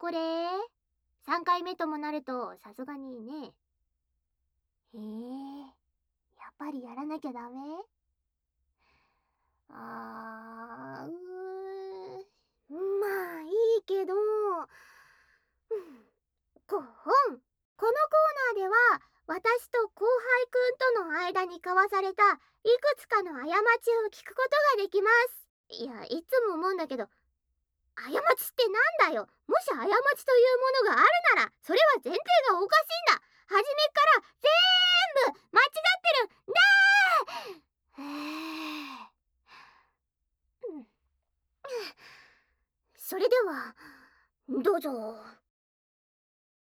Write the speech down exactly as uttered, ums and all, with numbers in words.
これ。さんかいめともなるとさすがにね。へえ、やっぱりやらなきゃダメ？あー、うーん、まあいいけど、うん、こ本。このコーナーでは私と後輩くんとの間に交わされたいくつかの過ちを聞くことができます。いや、いつも思うんだけど、過ちってなんだよ。もし過ちというものがあるなら、それは前提がおかしいんだ。